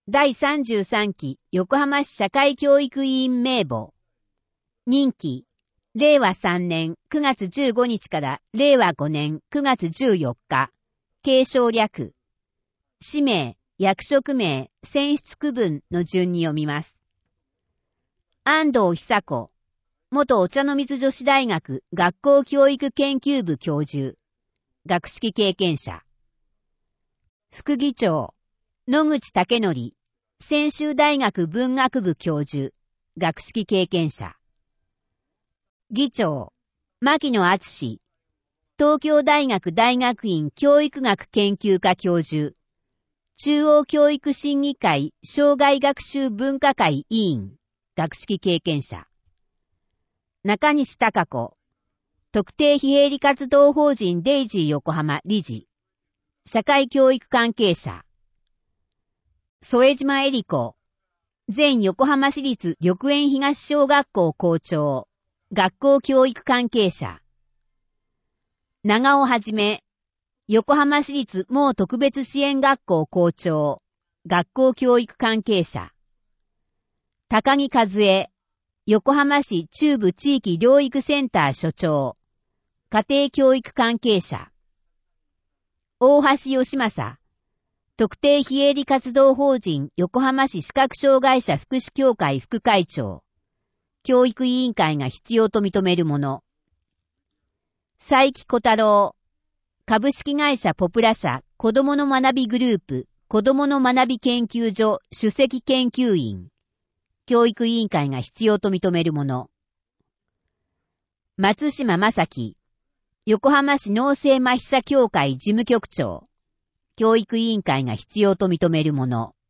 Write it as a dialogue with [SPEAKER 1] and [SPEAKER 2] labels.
[SPEAKER 1] 第33期横浜市社会教育委員名簿。任期、令和3年9月15日から令和5年9月14日。継承略。氏名、役職名、選出区分の順に読みます。安藤久子、元お茶の水女子大学学校教育研究部教授。学識経験者。副議長、野口武則、専修大学文学部教授。学識経験者。議長、牧野敦、東京大学大学院教育学研究科教授。中央教育審議会生涯学習分科会委員。学識経験者。中西貴子、特定非営利活動法人デイジー横浜理事。社会教育関係者。添島恵里子、前横浜市立緑園東小学校校長。学校教育関係者。長尾はじめ、横浜市立某特別支援学校校長。学校教育関係者。高木和恵、横浜市中部地域療育センター所長。家庭教育関係者。大橋義正、特定非営利活動法人横浜市視覚障害者福祉協会副会長。教育委員会が必要と認めるもの。佐伯小太郎、株式会社ポプラ社子どもの学びグループ子どもの学び研究所首席研究員。教育委員会が必要と認めるもの。松島正樹、横浜市脳性麻痺者協会事務局長。教育委員会が必要と認めるもの。